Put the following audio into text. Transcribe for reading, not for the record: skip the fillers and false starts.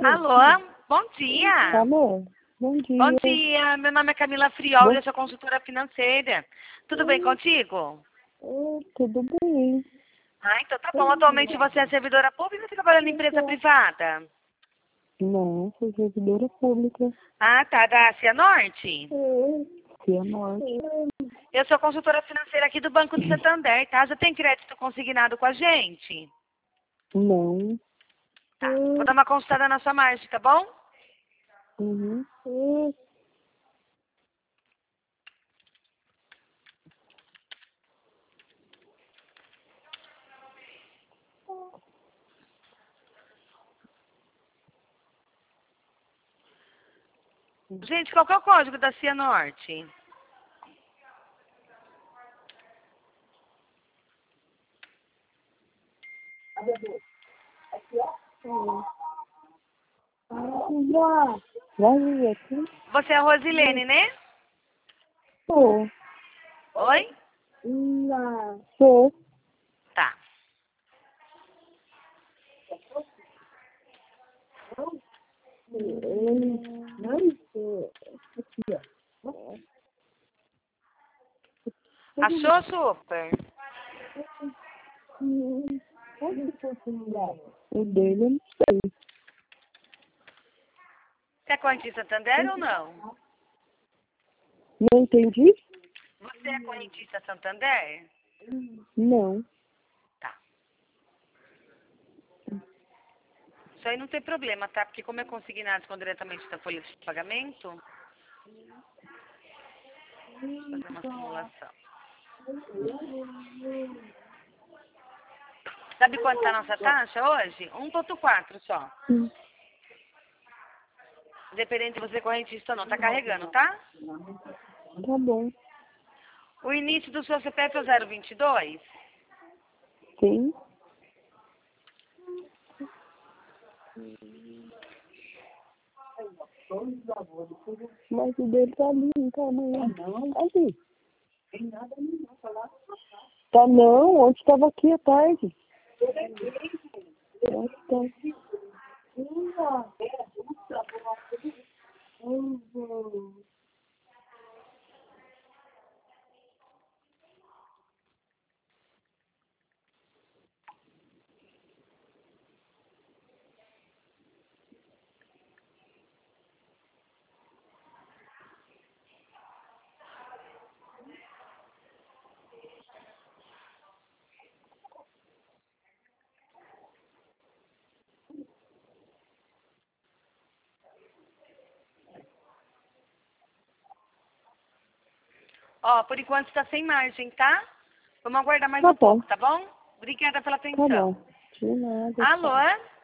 Alô, bom dia. Alô, bom dia. Bom dia, meu nome é Camila Friol e eu sou consultora financeira. Tudo bem contigo? Tudo bem. Ah, então tá bom. Atualmente você é servidora pública ou trabalhando em empresa privada? Não, sou servidora pública. Ah, tá, da Cianorte? Cianorte. Eu sou consultora financeira aqui do Banco do Santander, tá? Já tem crédito consignado com a gente? Não. Tá, vou dar uma consultada na sua margem, tá bom? Uhum. Gente, qual que é o código da Cianorte? Vai vir aqui? Você é a Rosilene, né? Sou. Oi? Sou. Tá. Achou, super? O dele eu não sei. Você é corrente Santander ou não? Não entendi? Você é correntista Santander? Não. Tá. Isso aí não tem problema, tá? Porque como é consignado com diretamente da folha de pagamento, vou fazer uma simulação. Sabe quanto tá a nossa taxa hoje? 1,4 só. Independente de você é correntista ou não. Tá carregando, tá? Tá bom. O início do seu CPF é o 022? Sim. Mas o dele tá ali, não tá amanhã. Ali. Tá não, ontem estava aqui à tarde. Tá. Ó, por enquanto está sem margem, tá? Vamos aguardar mais Tá um bom. pouco, tá bom? Obrigada pela Tá bom. atenção. De nada. Alô?